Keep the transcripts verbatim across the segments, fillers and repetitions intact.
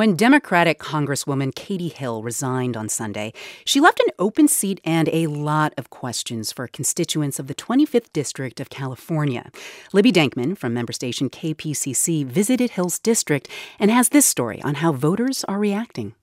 When Democratic Congresswoman Katie Hill resigned on Sunday, she left an open seat and a lot of questions for constituents of the twenty-fifth District of California. Libby Denkman from member station K P C C visited Hill's district and has this story on how voters are reacting.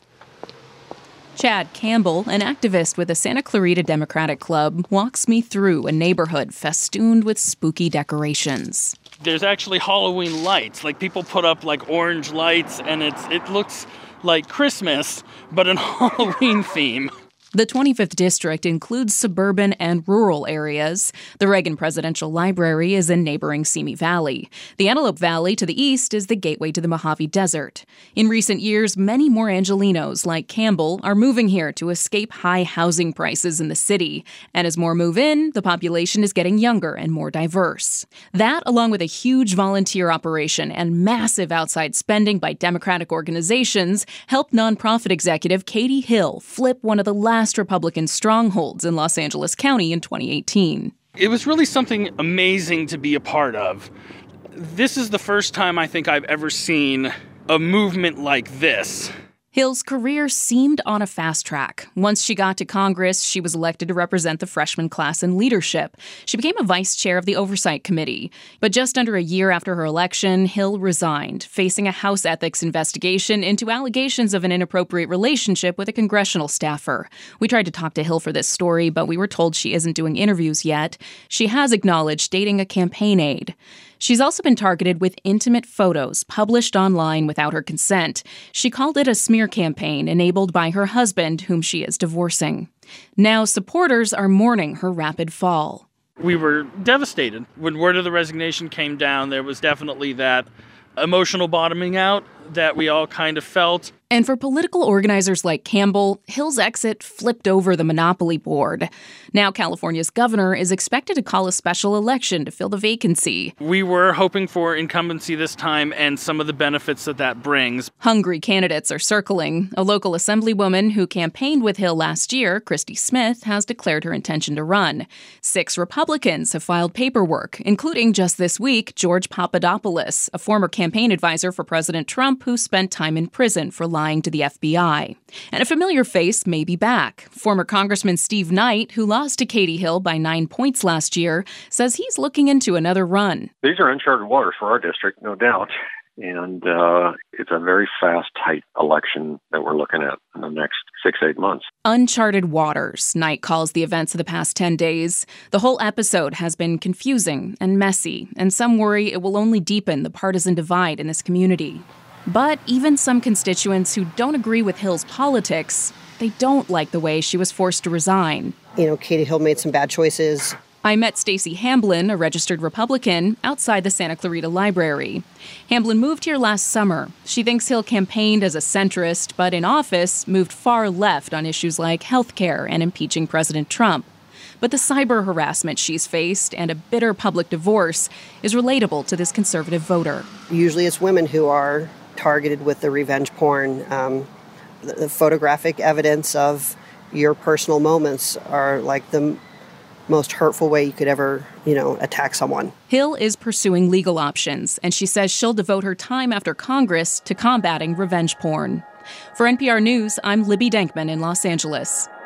Chad Campbell, an activist with the Santa Clarita Democratic Club, walks me through a neighborhood festooned with spooky decorations. There's actually Halloween lights. Like, people put up like orange lights, and it's it looks like Christmas, but in Halloween theme. The twenty-fifth District includes suburban and rural areas. The Reagan Presidential Library is in neighboring Simi Valley. The Antelope Valley to the east is the gateway to the Mojave Desert. In recent years, many more Angelenos, like Campbell, are moving here to escape high housing prices in the city. And as more move in, the population is getting younger and more diverse. That, along with a huge volunteer operation and massive outside spending by Democratic organizations, helped nonprofit executive Katie Hill flip one of the last Last Republican strongholds in Los Angeles County in twenty eighteen. It was really something amazing to be a part of. This is the first time I think I've ever seen a movement like this. Hill's career seemed on a fast track. Once she got to Congress, she was elected to represent the freshman class in leadership. She became a vice chair of the Oversight Committee. But just under a year after her election, Hill resigned, facing a House ethics investigation into allegations of an inappropriate relationship with a congressional staffer. We tried to talk to Hill for this story, but we were told she isn't doing interviews yet. She has acknowledged dating a campaign aide. She's also been targeted with intimate photos published online without her consent. She called it a smear campaign enabled by her husband, whom she is divorcing. Now supporters are mourning her rapid fall. We were devastated. When word of the resignation came down, there was definitely that emotional bottoming out that we all kind of felt. And for political organizers like Campbell, Hill's exit flipped over the monopoly board. Now California's governor is expected to call a special election to fill the vacancy. We were hoping for incumbency this time and some of the benefits that that brings. Hungry candidates are circling. A local assemblywoman who campaigned with Hill last year, Christy Smith, has declared her intention to run. Six Republicans have filed paperwork, including just this week George Papadopoulos, a former campaign advisor for President Trump who spent time in prison for lying to the F B I. And a familiar face may be back. Former Congressman Steve Knight, who lost to Katie Hill by nine points last year, says he's looking into another run. These are uncharted waters for our district, no doubt. And uh, it's a very fast, tight election that we're looking at in the next six, eight months. Uncharted waters, Knight calls the events of the past ten days. The whole episode has been confusing and messy, and some worry it will only deepen the partisan divide in this community. But even some constituents who don't agree with Hill's politics, they don't like the way she was forced to resign. You know, Katie Hill made some bad choices. I met Stacey Hamblin, a registered Republican, outside the Santa Clarita Library. Hamblin moved here last summer. She thinks Hill campaigned as a centrist, but in office moved far left on issues like health care and impeaching President Trump. But the cyber harassment she's faced and a bitter public divorce is relatable to this conservative voter. Usually it's women who are targeted with the revenge porn. Um, the, the photographic evidence of your personal moments are like the m- most hurtful way you could ever, you know, attack someone. Hill is pursuing legal options, and she says she'll devote her time after Congress to combating revenge porn. For N P R News, I'm Libby Denkman in Los Angeles.